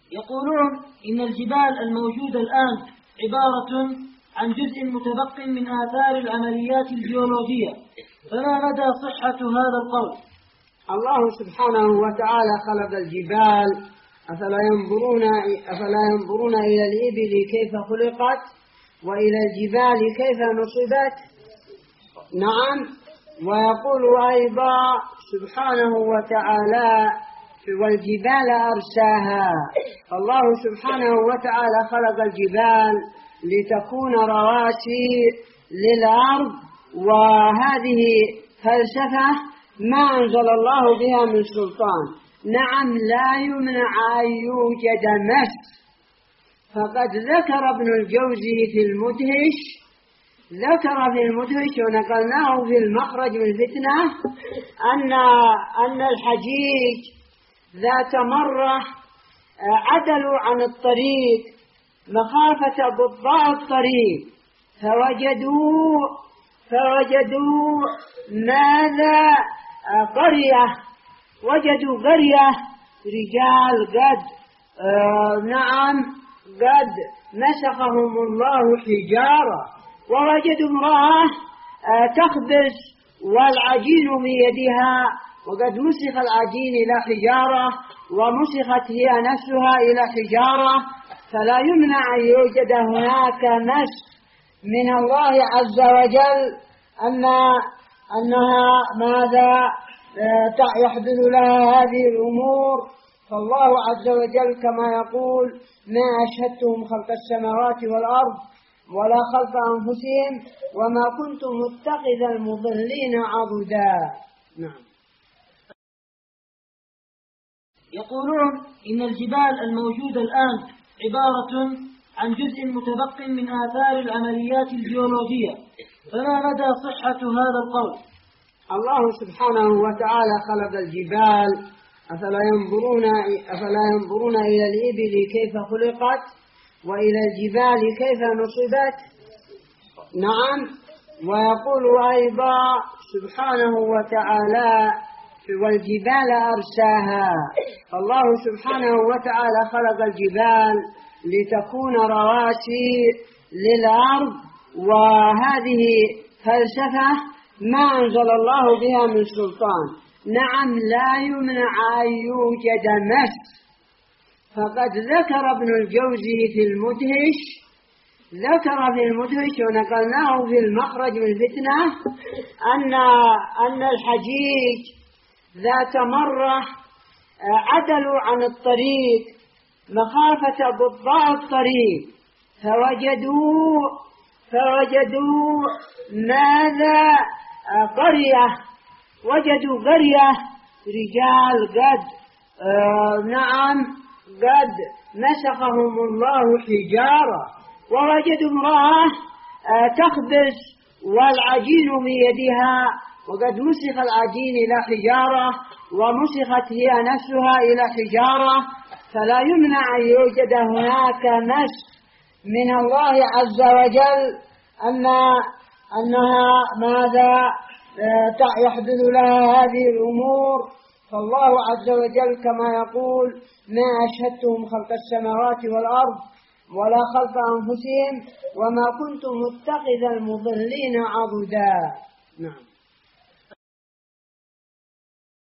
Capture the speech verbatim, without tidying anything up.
يقولون إن الجبال الموجودة الآن عبارة عن جزء متبق من آثار العمليات الجيولوجية، فما مدى صحة هذا القول؟ الله سبحانه وتعالى خلق الجبال، أفلا ينظرون, أفلا ينظرون إلى الإبل كيف خلقت وإلى الجبال كيف نصبت؟ نعم. ويقول أيضا سبحانه وتعالى والجبال أرساها. الله سبحانه وتعالى خلق الجبال لتكون رواسي للأرض، وهذه فلسفة ما أنزل الله بها من سلطان. نعم، لا يمنع أن يوجد مس، فقد ذكر ابن الجوزي في المدهش ذكر في المدهش ونقلناه في المخرج من الفتنة أن أن الحجيج ذات مرة عدلوا عن الطريق مخافة ضباط الطريق، فوجدوا فوجدوا ماذا؟ قرية وجدوا قرية رجال قد آه نعم قد مسخهم الله حجارة، ووجدوا امرأة آه تخبز والعجين بيدها، وقد مسخ العجين إلى حجارة ومسخت هي نفسها إلى حجارة. فلا يمنع أن يوجد هناك مس من الله عز وجل أن أنها ماذا يحدث لها هذه الأمور. فالله عز وجل كما يقول ما أشهدتهم خلق السماوات والأرض ولا خلق أنفسهم وما كنت متخذ المضلين عضدا. نعم. يقولون إن الجبال الموجودة الآن عبارة عن جزء متبق من آثار العمليات الجيولوجية، فما مدى صحة هذا القول؟ الله سبحانه وتعالى خلق الجبال، أفلا ينظرون, أفلا ينظرون إلى الإبل كيف خلقت وإلى الجبال كيف نصبت؟ نعم. ويقول أيضا سبحانه وتعالى والجبال أرساها. الله سبحانه وتعالى خلق الجبال لتكون رواسي للأرض، وهذه فلسفة ما أنزل الله بها من سلطان. نعم، لا يمنع أن يوجد مس، فقد ذكر ابن الجوزي في المدهش ذكر في المدهش ونقلناه في المخرج من الفتنة أن أن الحجيج ذات مرة عدلوا عن الطريق مخافة ضباط الطريق، فوجدوا فوجدوا ماذا؟ قرية وجدوا قرية رجال قد آه نعم قد مسخهم الله حجارة، ووجدوا امرأة آه تخبز والعجين بيدها، وقد مسخ العجين إلى حجارة ومسخت هي نفسها إلى حجارة. فلا يمنع أن يوجد هناك مس من الله عز وجل أن أنها ماذا يحدث لها هذه الأمور. فالله عز وجل كما يقول ما أشهدتهم خلق السماوات والأرض ولا خلق أنفسهم وما كنت متخذ المضلين عضدا. نعم.